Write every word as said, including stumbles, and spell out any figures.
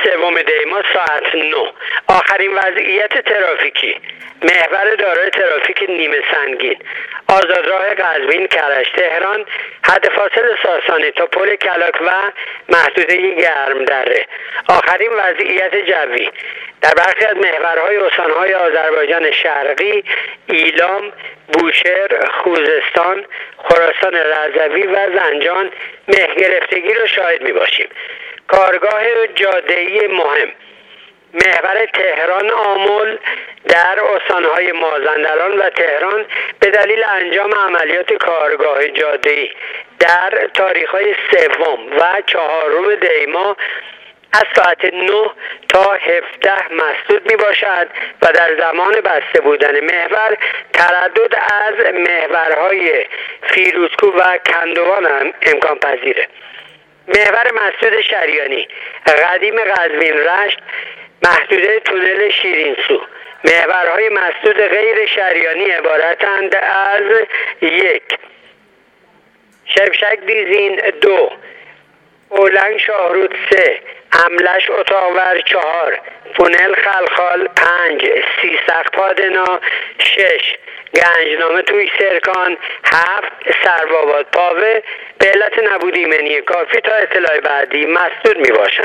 سوم دیما ساعت نه. آخرین وضعیت ترافیکی: محور دارای ترافیک نیمه سنگین، آزادراه قزوین کرج تهران، حد فاصل ساسانی تا پل کلاک و محدوده گرمدره. آخرین وضعیت جوی: در برخی از محورهای استانهای آذربایجان شرقی، ایلام، بوشهر، خوزستان، خراسان رضوی و زنجان مه گرفتگی را شاهد می باشیم. کارگاه جاده‌ای مهم: محور تهران آمل در استانهای مازندران و تهران به دلیل انجام عملیات کارگاه جاده‌ای در تاریخ‌های سوم و چهارم دیما از ساعت نه تا هفده مسدود می باشد و در زمان بسته بودن محور تردد از محورهای فیروزکوه و کندوان هم امکان پذیره. محور مسدود شریانی: قدیم قزوین رشت، محدوده تونل شیرینسو. محورهای مسدود غیر شریانی عبارتند از یک، شمشک بیزین دو، اولنگ شاهرود سه، املش اتاقور چهار، فونل خلخال پنج، سیسق پادنا شش، گنجنامه توی سرکان هفت، سروآباد پاوه به علت نبود ایمنی کافی تا اطلاع بعدی مسدود می باشند.